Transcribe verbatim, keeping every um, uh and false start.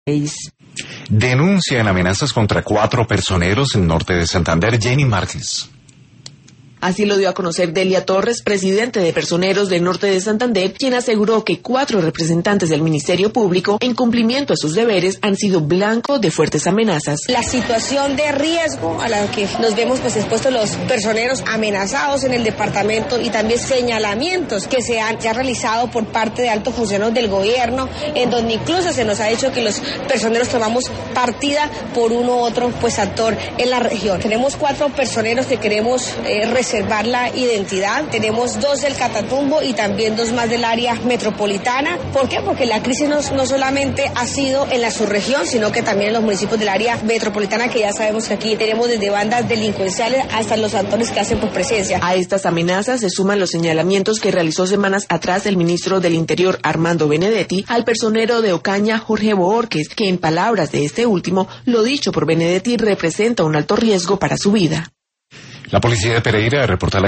Denuncian amenazas contra cuatro personeros en norte de Santander. Jenny Márquez. Así lo dio a conocer Delia Torres, presidente de Personeros del Norte de Santander, quien aseguró que cuatro representantes del Ministerio Público, en cumplimiento a sus deberes, han sido blanco de fuertes amenazas. La situación de riesgo a la que nos vemos pues expuestos los personeros amenazados en el departamento y también señalamientos que se han ya realizado por parte de altos funcionarios del gobierno, en donde incluso se nos ha dicho que los personeros tomamos partida por uno u otro pues actor en la región. Tenemos cuatro personeros que queremos eh, reservar la identidad. Tenemos dos del Catatumbo y también dos más del área metropolitana. ¿Por qué? Porque la crisis no, no solamente ha sido en la subregión, sino que también en los municipios del área metropolitana, que ya sabemos que aquí tenemos desde bandas delincuenciales hasta los actores que hacen por presencia. A estas amenazas se suman los señalamientos que realizó semanas atrás el ministro del Interior, Armando Benedetti, al personero de Ocaña, Jorge Bohórquez, que en palabras de este último, lo dicho por Benedetti representa un alto riesgo para su vida. La policía de Pereira reporta la